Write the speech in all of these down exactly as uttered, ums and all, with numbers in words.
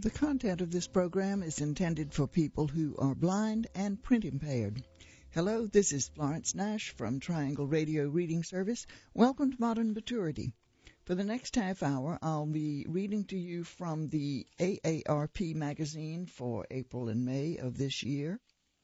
The content of this program is intended for people who are blind and print impaired. Hello, this is Florence Nash from Triangle Radio Reading Service. Welcome to Modern Maturity. For the next half hour, I'll be reading to you from the A A R P magazine for April and May of this year.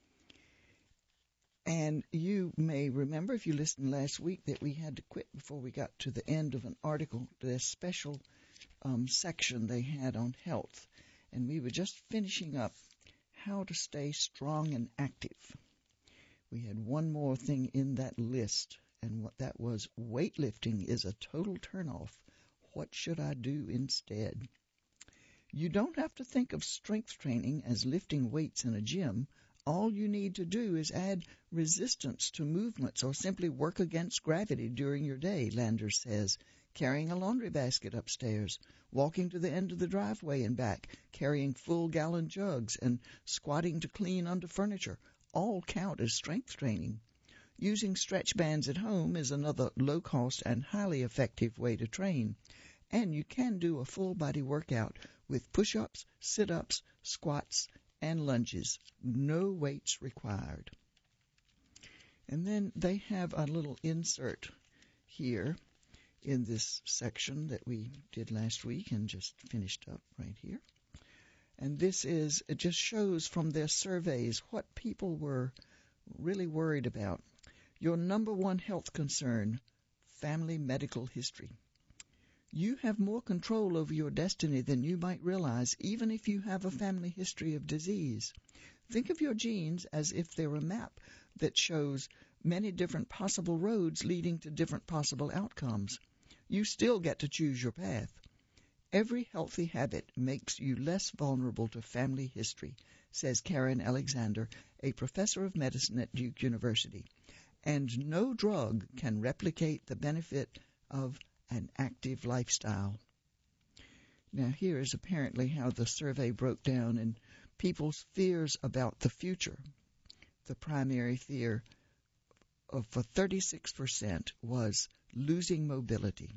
And you may remember, if you listened last week, that we had to quit before we got to the end of an article, the special um, section they had on health. And we were just finishing up how to stay strong and active. We had one more thing in that list, and what that was, weightlifting is a total turnoff. What should I do instead? You don't have to think of strength training as lifting weights in a gym. All you need to do is add resistance to movements or simply work against gravity during your day, Landers says. Carrying a laundry basket upstairs, walking to the end of the driveway and back, carrying full-gallon jugs, and squatting to clean under furniture all count as strength training. Using stretch bands at home is another low-cost and highly effective way to train. And you can do a full-body workout with push-ups, sit-ups, squats, and lunges. No weights required. And then they have a little insert here in this section that we did last week and just finished up right here. And this is, it just shows from their surveys what people were really worried about. Your number one health concern, family medical history. You have more control over your destiny than you might realize, even if you have a family history of disease. Think of your genes as if they're a map that shows many different possible roads leading to different possible outcomes. You still get to choose your path. Every healthy habit makes you less vulnerable to family history, says Karen Alexander, a professor of medicine at Duke University. And no drug can replicate the benefit of an active lifestyle. Now, here is apparently how the survey broke down in people's fears about the future. The primary fear of, for thirty-six percent was losing mobility.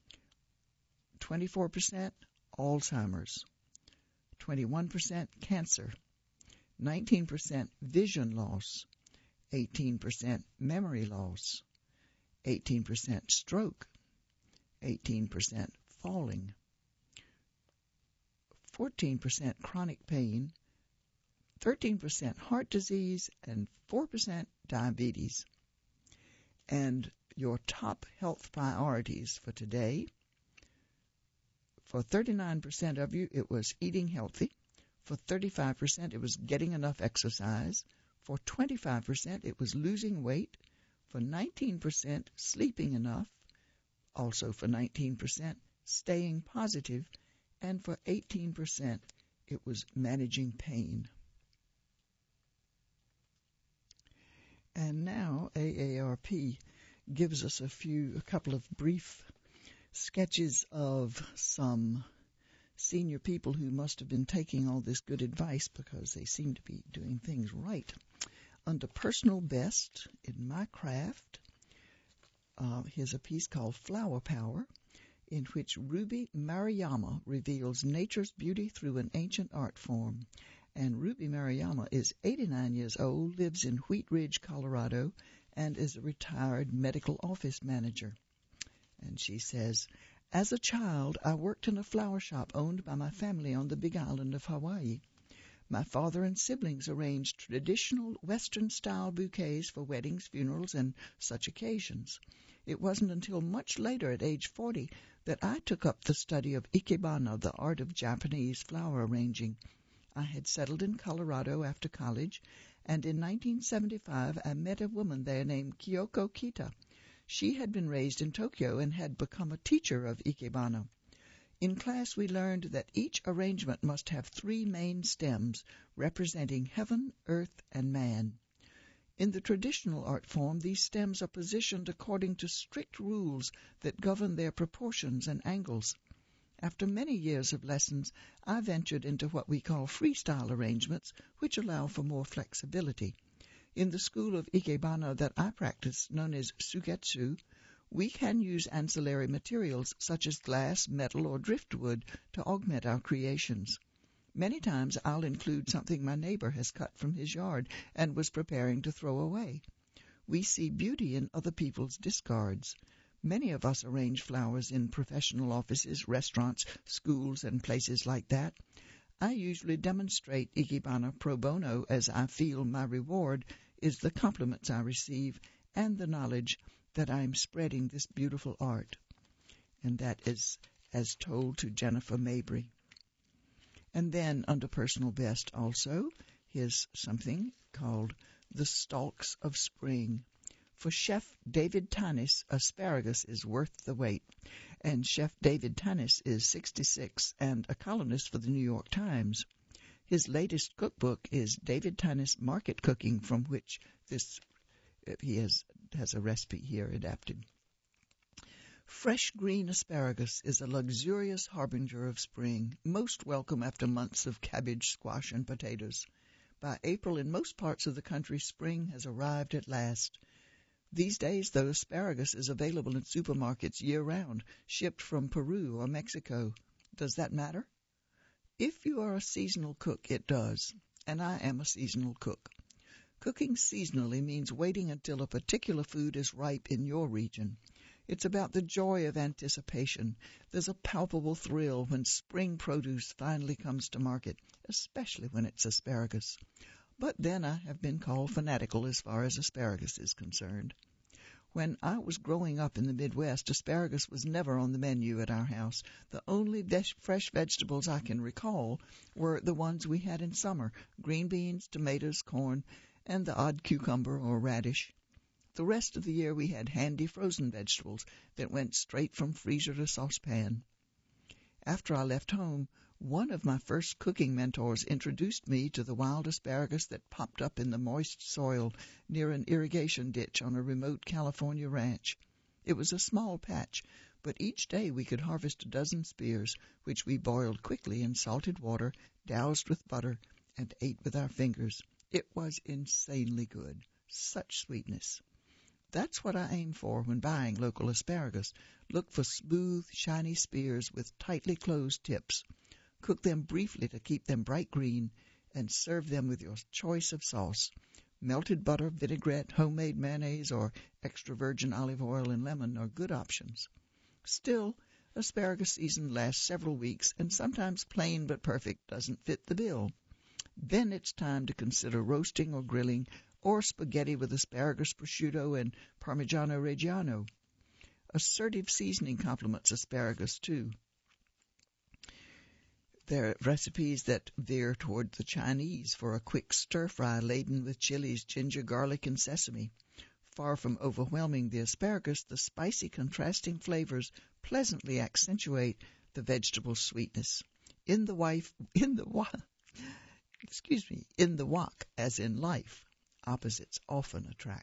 twenty-four percent Alzheimer's. twenty-one percent cancer. nineteen percent vision loss. eighteen percent memory loss. eighteen percent stroke. eighteen percent falling. fourteen percent chronic pain. thirteen percent heart disease. And four percent diabetes. And your top health priorities for today, for thirty-nine percent of you, it was eating healthy. For thirty-five percent, it was getting enough exercise. For twenty-five percent, it was losing weight. For nineteen percent, sleeping enough. Also for nineteen percent, staying positive. And for eighteen percent, it was managing pain. And now A A R P gives us a few, a couple of brief sketches of some senior people who must have been taking all this good advice because they seem to be doing things right. Under personal best in my craft, uh, here's a piece called Flower Power, in which Ruby Maruyama reveals nature's beauty through an ancient art form. And Ruby Maruyama is eighty-nine years old, lives in Wheat Ridge, Colorado, and is a retired medical office manager. And she says, as a child, I worked in a flower shop owned by my family on the Big Island of Hawaii. My father and siblings arranged traditional Western-style bouquets for weddings, funerals, and such occasions. It wasn't until much later, at age forty, that I took up the study of ikebana, the art of Japanese flower arranging. I had settled in Colorado after college, and in nineteen seventy-five I met a woman there named Kyoko Kita. She had been raised in Tokyo and had become a teacher of ikebana. In class we learned that each arrangement must have three main stems representing heaven, earth, and man. In the traditional art form, these stems are positioned according to strict rules that govern their proportions and angles. After many years of lessons, I ventured into what we call freestyle arrangements, which allow for more flexibility. In the school of ikebana that I practice, known as sugetsu, we can use ancillary materials such as glass, metal, or driftwood to augment our creations. Many times I'll include something my neighbor has cut from his yard and was preparing to throw away. We see beauty in other people's discards. Many of us arrange flowers in professional offices, restaurants, schools, and places like that. I usually demonstrate Ikebana pro bono, as I feel my reward is the compliments I receive and the knowledge that I am spreading this beautiful art. And that is as told to Jennifer Mabry. And then under personal best also, here's something called The Stalks of Spring. For Chef David Tanis, asparagus is worth the wait. And Chef David Tanis is sixty-six and a columnist for the New York Times. His latest cookbook is David Tanis Market Cooking, from which this he has, has a recipe here adapted. Fresh green asparagus is a luxurious harbinger of spring, most welcome after months of cabbage, squash, and potatoes. By April, in most parts of the country, spring has arrived at last. These days, though, asparagus is available in supermarkets year-round, shipped from Peru or Mexico. Does that matter? If you are a seasonal cook, it does, and I am a seasonal cook. Cooking seasonally means waiting until a particular food is ripe in your region. It's about the joy of anticipation. There's a palpable thrill when spring produce finally comes to market, especially when it's asparagus. But then I have been called fanatical as far as asparagus is concerned. When I was growing up in the Midwest, asparagus was never on the menu at our house. The only ve- fresh vegetables I can recall were the ones we had in summer, green beans, tomatoes, corn, and the odd cucumber or radish. The rest of the year we had handy frozen vegetables that went straight from freezer to saucepan. After I left home, one of my first cooking mentors introduced me to the wild asparagus that popped up in the moist soil near an irrigation ditch on a remote California ranch. It was a small patch, but each day we could harvest a dozen spears, which we boiled quickly in salted water, doused with butter, and ate with our fingers. It was insanely good. Such sweetness. That's what I aim for when buying local asparagus. Look for smooth, shiny spears with tightly closed tips. Cook them briefly to keep them bright green, and serve them with your choice of sauce. Melted butter, vinaigrette, homemade mayonnaise, or extra virgin olive oil and lemon are good options. Still, asparagus season lasts several weeks, and sometimes plain but perfect doesn't fit the bill. Then it's time to consider roasting or grilling, or spaghetti with asparagus, prosciutto, and Parmigiano Reggiano. Assertive seasoning complements asparagus, too. There are recipes that veer toward the Chinese for a quick stir-fry laden with chilies, ginger, garlic, and sesame. Far from overwhelming the asparagus, the spicy contrasting flavors pleasantly accentuate the vegetable sweetness. In the wife, in the wa, excuse me, in the wok, as in life, opposites often attract.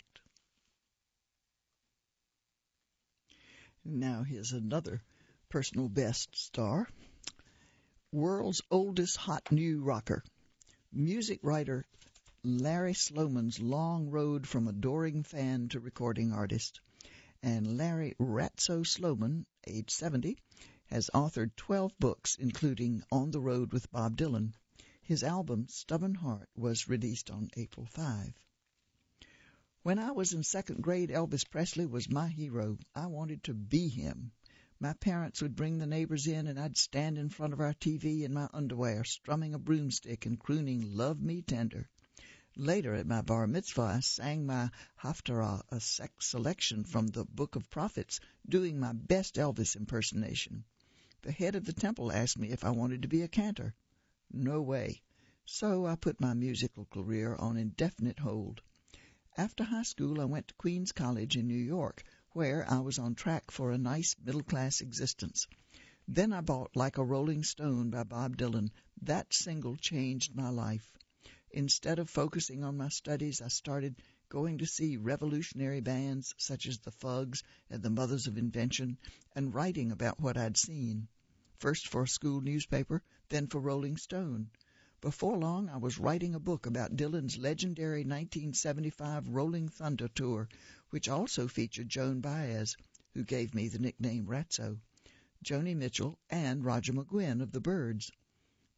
Now here's another personal best star. World's oldest hot new rocker, music writer Larry Sloman's long road from adoring fan to recording artist. And Larry Ratso Sloman, age seventy, has authored twelve books, including On the Road with Bob Dylan. His album, Stubborn Heart, was released on April fifth. When I was in second grade, Elvis Presley was my hero. I wanted to be him. My parents would bring the neighbors in, and I'd stand in front of our T V in my underwear, strumming a broomstick and crooning Love Me Tender. Later, at my bar mitzvah, I sang my Haftarah, a selection from the Book of Prophets, doing my best Elvis impersonation. The head of the temple asked me if I wanted to be a cantor. No way. So I put my musical career on indefinite hold. After high school, I went to Queens College in New York, where I was on track for a nice middle-class existence. Then I bought Like a Rolling Stone by Bob Dylan. That single changed my life. Instead of focusing on my studies, I started going to see revolutionary bands such as the Fugs and the Mothers of Invention, and writing about what I'd seen. First for a school newspaper, then for Rolling Stone. Before long, I was writing a book about Dylan's legendary nineteen seventy-five Rolling Thunder tour, which also featured Joan Baez, who gave me the nickname Ratso, Joni Mitchell, and Roger McGuinn of the Byrds.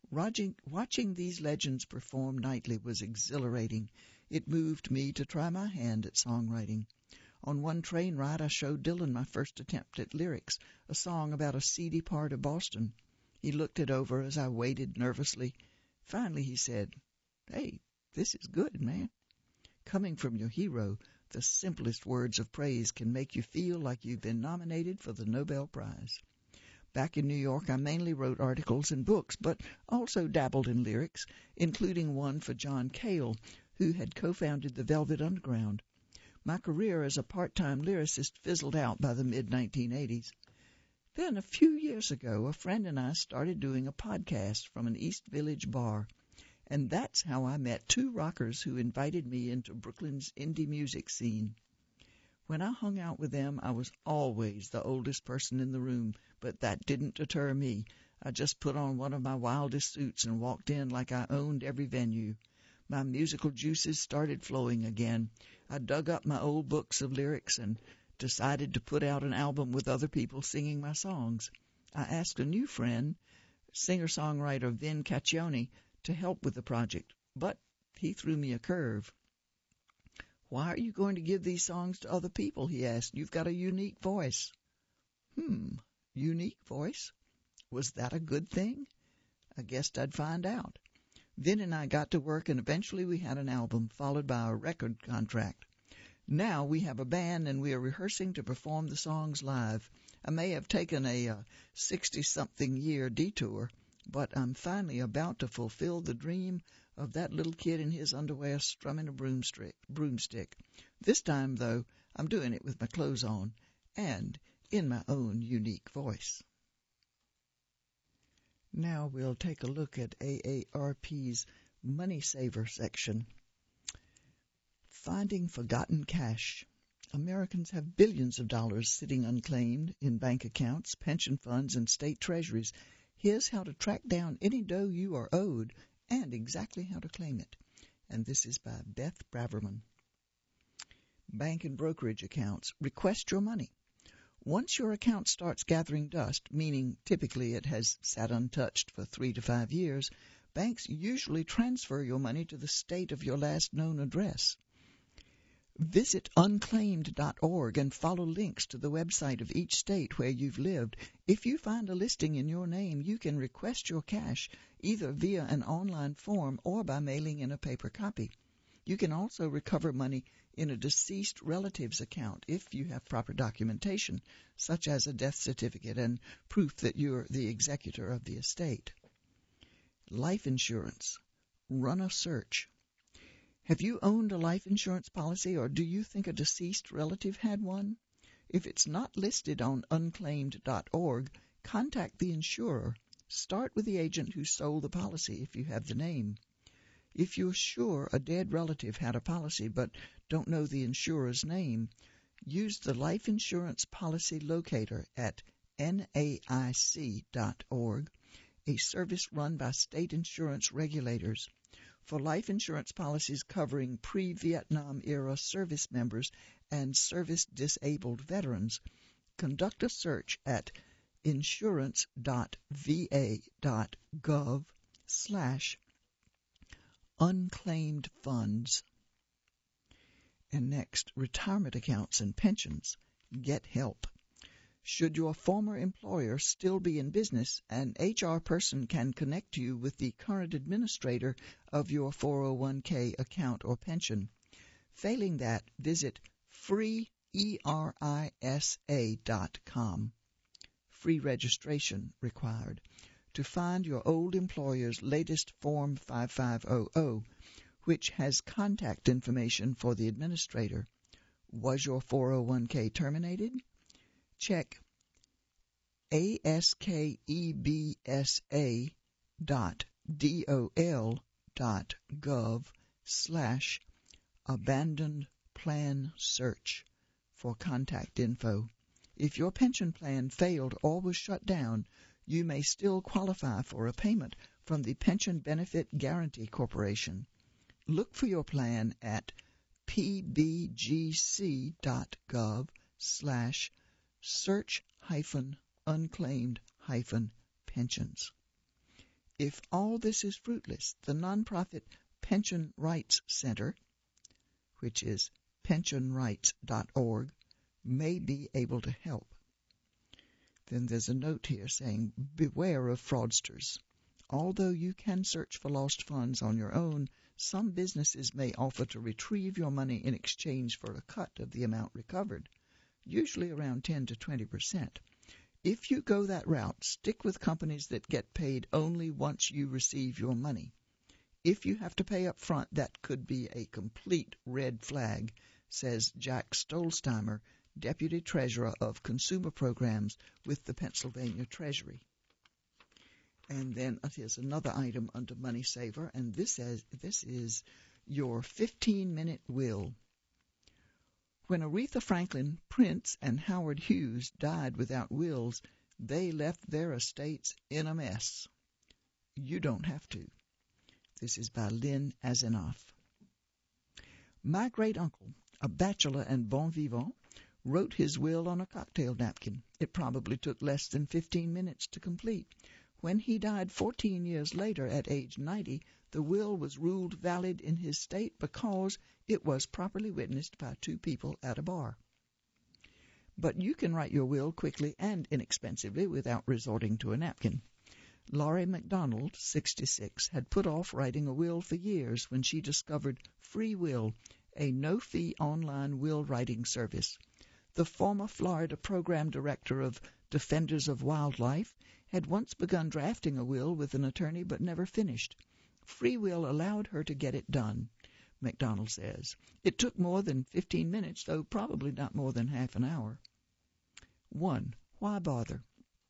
Watching, watching these legends perform nightly was exhilarating. It moved me to try my hand at songwriting. On one train ride, I showed Dylan my first attempt at lyrics, a song about a seedy part of Boston. He looked it over as I waited nervously. Finally, he said, "Hey, this is good, man." Coming from your hero, the simplest words of praise can make you feel like you've been nominated for the Nobel Prize. Back in New York, I mainly wrote articles and books, but also dabbled in lyrics, including one for John Cale, who had co-founded the Velvet Underground. My career as a part-time lyricist fizzled out by the mid nineteen eighties. Then, a few years ago, a friend and I started doing a podcast from an East Village bar, and that's how I met two rockers who invited me into Brooklyn's indie music scene. When I hung out with them, I was always the oldest person in the room, but that didn't deter me. I just put on one of my wildest suits and walked in like I owned every venue. My musical juices started flowing again. I dug up my old books of lyrics and decided to put out an album with other people singing my songs. I asked a new friend, singer-songwriter Vin Caccione, to help with the project, but he threw me a curve. "Why are you going to give these songs to other people?" he asked. "You've got a unique voice." Hmm, unique voice? Was that a good thing? I guessed I'd find out. Vin and I got to work, and eventually we had an album, followed by a record contract. Now we have a band, and we are rehearsing to perform the songs live. I may have taken a sixty-something uh, year detour, but I'm finally about to fulfill the dream of that little kid in his underwear strumming a broomstick. broomstick. This time, though, I'm doing it with my clothes on and in my own unique voice. Now we'll take a look at A A R P's Money Saver section. Finding forgotten cash. Americans have billions of dollars sitting unclaimed in bank accounts, pension funds, and state treasuries. Here's how to track down any dough you are owed and exactly how to claim it. And this is by Beth Braverman. Bank and brokerage accounts. Request your money. Once your account starts gathering dust, meaning typically it has sat untouched for three to five years, banks usually transfer your money to the state of your last known address. Visit unclaimed dot org and follow links to the website of each state where you've lived. If you find a listing in your name, you can request your cash either via an online form or by mailing in a paper copy. You can also recover money in a deceased relative's account if you have proper documentation, such as a death certificate and proof that you're the executor of the estate. Life insurance. Run a search. Have you owned a life insurance policy, or do you think a deceased relative had one? If it's not listed on unclaimed dot org, contact the insurer. Start with the agent who sold the policy if you have the name. If you're sure a dead relative had a policy but don't know the insurer's name, use the Life Insurance Policy Locator at N A I C dot org, a service run by state insurance regulators. For life insurance policies covering pre-Vietnam era service members and service-disabled veterans, conduct a search at insurance dot v a dot gov slash unclaimed funds. And next, retirement accounts and pensions. Get help. Should your former employer still be in business, an H R person can connect you with the current administrator of your four oh one k account or pension. Failing that, visit free erisa dot com. Free registration required. To find your old employer's latest Form fifty-five hundred, which has contact information for the administrator. Was your four oh one k terminated? Check askebsa dot dol dot gov slash abandoned plan search for contact info. If your pension plan failed or was shut down, you may still qualify for a payment from the Pension Benefit Guaranty Corporation. Look for your plan at pbgc dot gov slash search hyphen unclaimed hyphen pensions. If all this is fruitless, the nonprofit Pension Rights Center, which is pension rights dot org, may be able to help. Then there's a note here saying, beware of fraudsters. Although you can search for lost funds on your own, some businesses may offer to retrieve your money in exchange for a cut of the amount recovered, usually around ten to twenty percent. If you go that route, stick with companies that get paid only once you receive your money. If you have to pay up front, that could be a complete red flag, says Jack Stolzheimer, Deputy Treasurer of Consumer Programs with the Pennsylvania Treasury. And then here's another item under Money Saver, and this says this is your fifteen-minute will. When Aretha Franklin, Prince, and Howard Hughes died without wills, they left their estates in a mess. You don't have to. This is by Lynn Azanoff. My great-uncle, a bachelor and bon vivant, wrote his will on a cocktail napkin. It probably took less than fifteen minutes to complete. When he died fourteen years later at age ninety, the will was ruled valid in his state because it was properly witnessed by two people at a bar. But you can write your will quickly and inexpensively without resorting to a napkin. Laurie MacDonald, sixty-six, had put off writing a will for years when she discovered Free Will, a no-fee online will writing service. The former Florida program director of Defenders of Wildlife had once begun drafting a will with an attorney but never finished. Free Will allowed her to get it done, McDonald says. It took more than fifteen minutes, though probably not more than half an hour. One, why bother?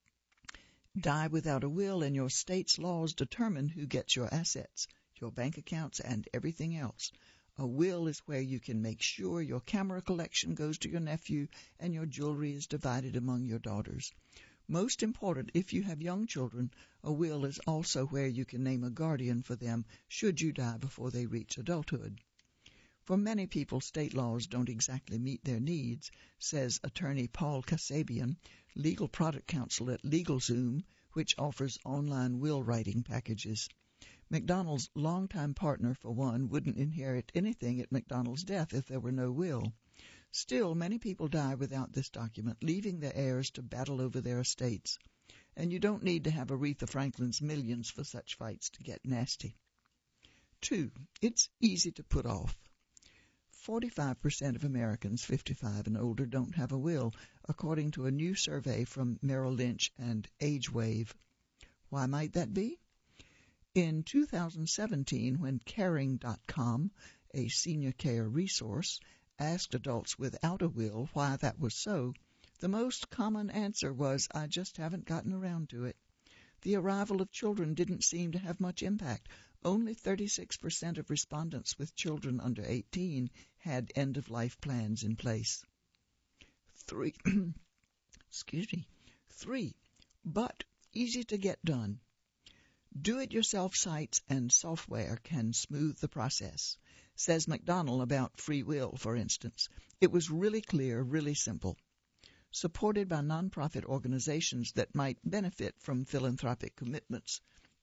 Die without a will, and your state's laws determine who gets your assets, your bank accounts, and everything else. A will is where you can make sure your camera collection goes to your nephew and your jewelry is divided among your daughters. Most important, if you have young children, a will is also where you can name a guardian for them should you die before they reach adulthood. For many people, state laws don't exactly meet their needs, says attorney Paul Kasabian, legal product counsel at LegalZoom, which offers online will writing packages. McDonald's longtime partner, for one, wouldn't inherit anything at McDonald's death if there were no will. Still, many people die without this document, leaving their heirs to battle over their estates. And you don't need to have Aretha Franklin's millions for such fights to get nasty. Two, it's easy to put off. forty-five percent of Americans fifty-five and older don't have a will, according to a new survey from Merrill Lynch and AgeWave. Why might that be? In two thousand seventeen, when Caring dot com, a senior care resource, asked adults without a will why that was so, the most common answer was, I just haven't gotten around to it. The arrival of children didn't seem to have much impact. Only thirty-six percent of respondents with children under eighteen had end-of-life plans in place. Three, excuse me, three, but easy to get done. Do-it-yourself sites and software can smooth the process, says McDonald about Free Will, for instance. It was really clear, really simple. Supported by nonprofit organizations that might benefit from philanthropic commitments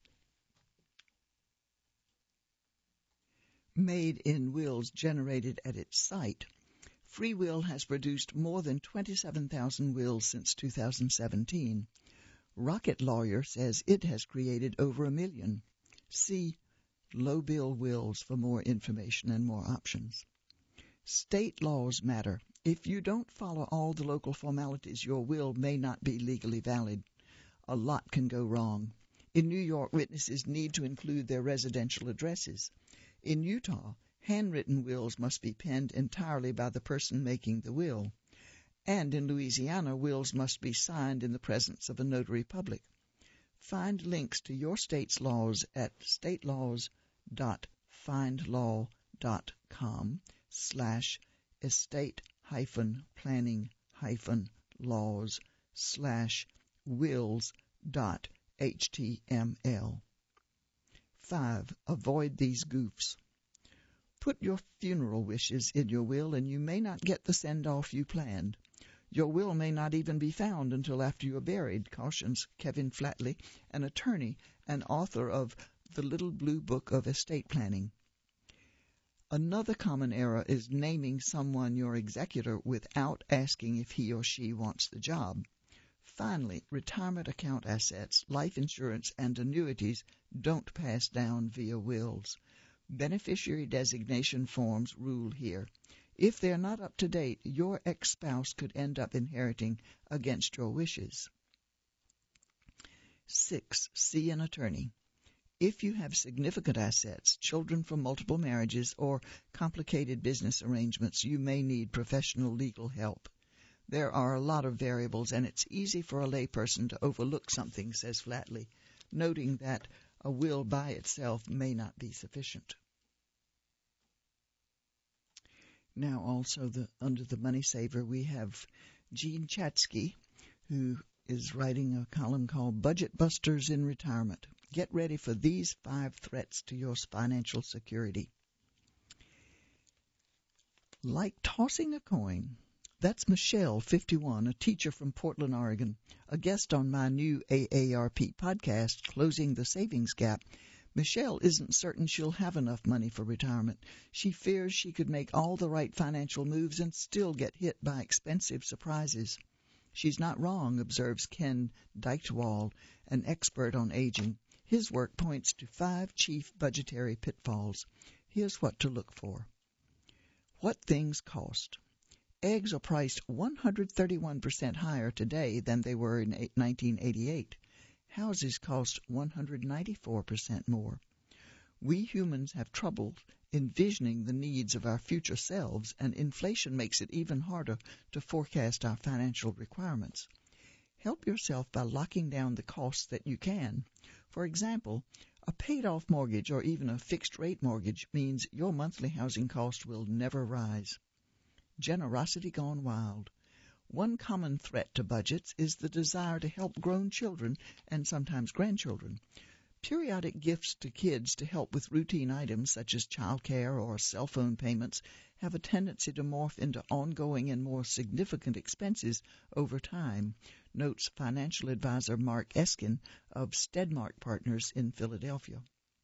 made in wills generated at its site, Free Will has produced more than twenty-seven thousand wills since two thousand seventeen. Rocket Lawyer says it has created over a million. See Low Bill Wills for more information and more options. State laws matter. If you don't follow all the local formalities, your will may not be legally valid. A lot can go wrong. In New York, witnesses need to include their residential addresses. In Utah, handwritten wills must be penned entirely by the person making the will. And in Louisiana, wills must be signed in the presence of a notary public. Find links to your state's laws at statelaws.findlaw.com slash estate hyphen planning hyphen laws slash wills dot html. Five, avoid these goofs. Put your funeral wishes in your will and you may not get the send-off you planned. Your will may not even be found until after you are buried, cautions Kevin Flatley, an attorney and author of The Little Blue Book of Estate Planning. Another common error is naming someone your executor without asking if he or she wants the job. Finally, retirement account assets, life insurance, and annuities don't pass down via wills. Beneficiary designation forms rule here. If they're not up to date, your ex-spouse could end up inheriting against your wishes. Six, see an attorney. If you have significant assets, children from multiple marriages, or complicated business arrangements, you may need professional legal help. There are a lot of variables, and it's easy for a layperson to overlook something, says Flatley, noting that a will by itself may not be sufficient. Now also the, under the Money Saver, we have Jean Chatzky, who is writing a column called Budget Busters in Retirement. Get ready for these five threats to your financial security. Like tossing a coin. That's Michelle, fifty-one, a teacher from Portland, Oregon, a guest on my new A A R P podcast, Closing the Savings Gap. Michelle isn't certain she'll have enough money for retirement. She fears she could make all the right financial moves and still get hit by expensive surprises. She's not wrong, observes Ken Deichtwald, an expert on aging. His work points to five chief budgetary pitfalls. Here's what to look for. What things cost. Eggs are priced one hundred thirty-one percent higher today than they were in nineteen eighty-eight. Houses cost one hundred ninety-four percent more. We humans have trouble envisioning the needs of our future selves, and inflation makes it even harder to forecast our financial requirements. Help yourself by locking down the costs that you can. For example, a paid-off mortgage or even a fixed-rate mortgage means your monthly housing cost will never rise. Generosity gone wild. One common threat to budgets is the desire to help grown children and sometimes grandchildren. Periodic gifts to kids to help with routine items such as child care or cell phone payments have a tendency to morph into ongoing and more significant expenses over time, notes financial advisor Mark Eskin of Stedmark Partners in Philadelphia.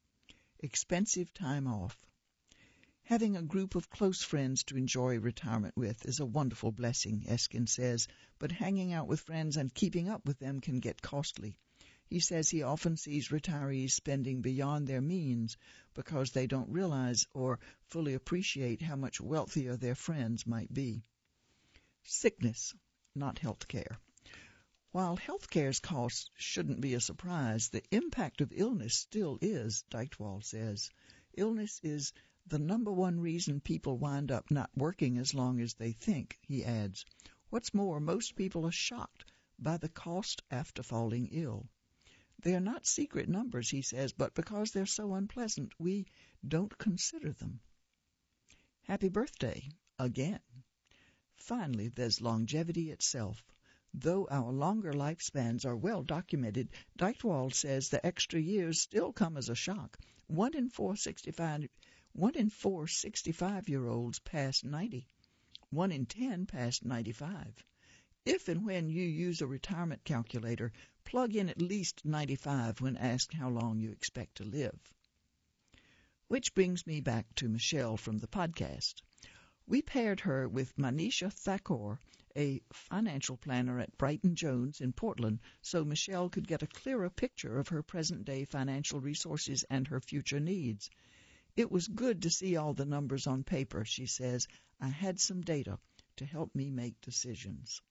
Expensive time off. Having a group of close friends to enjoy retirement with is a wonderful blessing, Eskin says, but hanging out with friends and keeping up with them can get costly. He says he often sees retirees spending beyond their means because they don't realize or fully appreciate how much wealthier their friends might be. Sickness, not health care. While health care's costs shouldn't be a surprise, the impact of illness still is, Deichtwald says. Illness is the number one reason people wind up not working as long as they think, he adds. What's more, most people are shocked by the cost after falling ill. They are not secret numbers, he says, but because they're so unpleasant, we don't consider them. Happy birthday, again. Finally, there's longevity itself. Though our longer lifespans are well documented, Deichtwald says the extra years still come as a shock. One in four sixty-five, one in four sixty-five-year-olds pass ninety. One in ten pass ninety-five. If and when you use a retirement calculator, plug in at least ninety-five when asked how long you expect to live. Which brings me back to Michelle from the podcast. We paired her with Manisha Thakur, a financial planner at Brighton Jones in Portland, so Michelle could get a clearer picture of her present-day financial resources and her future needs. It was good to see all the numbers on paper, she says. I had some data to help me make decisions.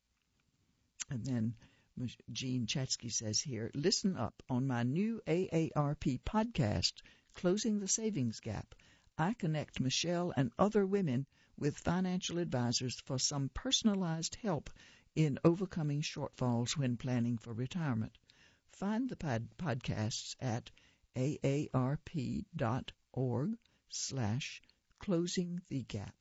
And then Jean Chatzky says here, listen up on my new A A R P podcast, Closing the Savings Gap. I connect Michelle and other women with financial advisors for some personalized help in overcoming shortfalls when planning for retirement. Find the pod- podcasts at aarp.org slash closing the gap.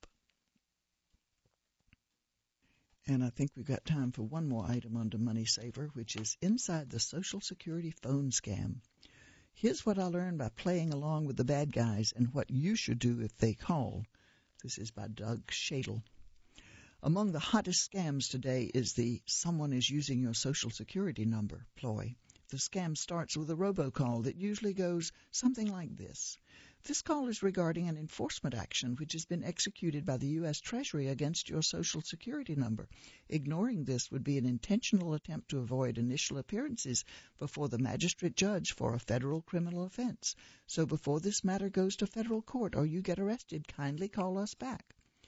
And I think we've got time for one more item under Money Saver, which is Inside the Social Security Phone Scam. Here's what I learned by playing along with the bad guys and what you should do if they call. This is by Doug Shadle. Among the hottest scams today is the "someone is using your social security number" ploy. The scam starts with a robocall that usually goes something like this. This call is regarding an enforcement action which has been executed by the U S Treasury against your social security number. Ignoring this would be an intentional attempt to avoid initial appearances before the magistrate judge for a federal criminal offense. So before this matter goes to federal court or you get arrested, kindly call us back.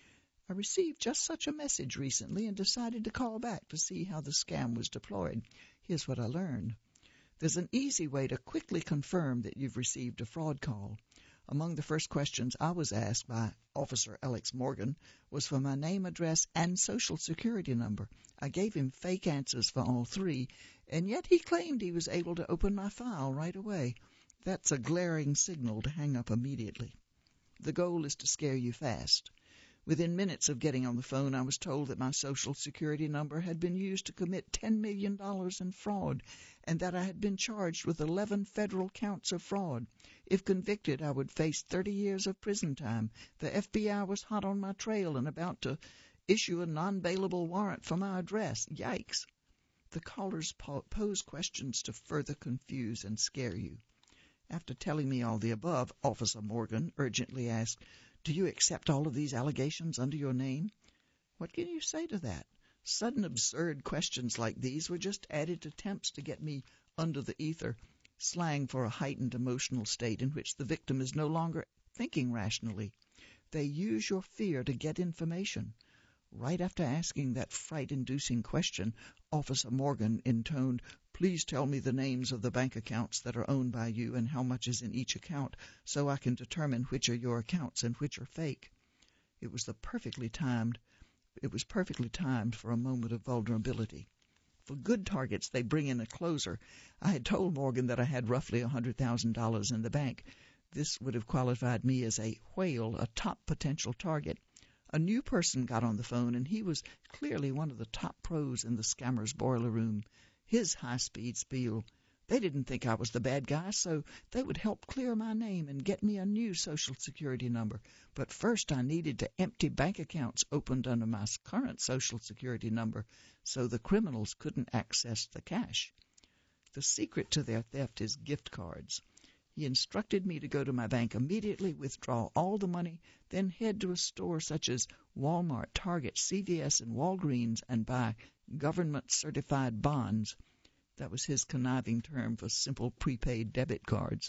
I received just such a message recently and decided to call back to see how the scam was deployed. Here's what I learned. There's an easy way to quickly confirm that you've received a fraud call. Among the first questions I was asked by Officer Alex Morgan was for my name, address, and social security number. I gave him fake answers for all three, and yet he claimed he was able to open my file right away. That's a glaring signal to hang up immediately. The goal is to scare you fast. Within minutes of getting on the phone, I was told that my social security number had been used to commit ten million dollars in fraud, and that I had been charged with eleven federal counts of fraud. If convicted, I would face thirty years of prison time. The F B I was hot on my trail and about to issue a non-bailable warrant for my address. Yikes! The callers po- pose questions to further confuse and scare you. After telling me all the above, Officer Morgan urgently asked, "Do you accept all of these allegations under your name?" What can you say to that? Sudden absurd questions like these were just added attempts to get me under the ether, slang for a heightened emotional state in which the victim is no longer thinking rationally. They use your fear to get information. Right after asking that fright-inducing question, Officer Morgan intoned, "Please tell me the names of the bank accounts that are owned by you and how much is in each account, so I can determine which are your accounts and which are fake." It was the perfectly timed. It was perfectly timed for a moment of vulnerability. For good targets, they bring in a closer. I had told Morgan that I had roughly one hundred thousand dollars in the bank. This would have qualified me as a whale, a top potential target. A new person got on the phone, and he was clearly one of the top pros in the scammer's boiler room. His high-speed spiel. They didn't think I was the bad guy, so they would help clear my name and get me a new social security number. But first I needed to empty bank accounts opened under my current social security number so the criminals couldn't access the cash. The secret to their theft is gift cards. He instructed me to go to my bank immediately, withdraw all the money, then head to a store such as Walmart, Target, C V S, and Walgreens and buy government-certified bonds. That was his conniving term for simple prepaid debit cards.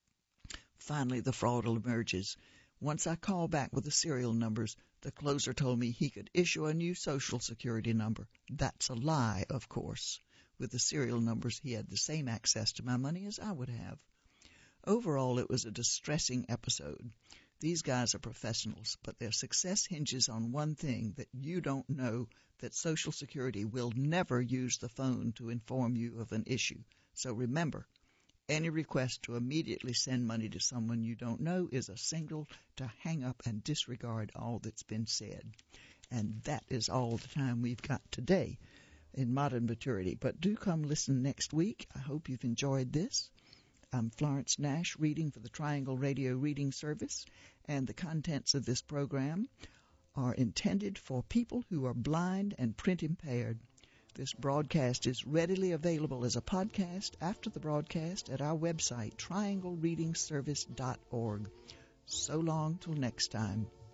Finally, the fraud emerges. Once I called back with the serial numbers, the closer told me he could issue a new social security number. That's a lie, of course. With the serial numbers, he had the same access to my money as I would have. Overall, it was a distressing episode. These guys are professionals, but their success hinges on one thing, that you don't know that Social Security will never use the phone to inform you of an issue. So remember, any request to immediately send money to someone you don't know is a signal to hang up and disregard all that's been said. And that is all the time we've got today in Modern Maturity. But do come listen next week. I hope you've enjoyed this. I'm Florence Nash, reading for the Triangle Radio Reading Service, and the contents of this program are intended for people who are blind and print impaired. This broadcast is readily available as a podcast after the broadcast at our website, triangle reading service dot org. So long till next time.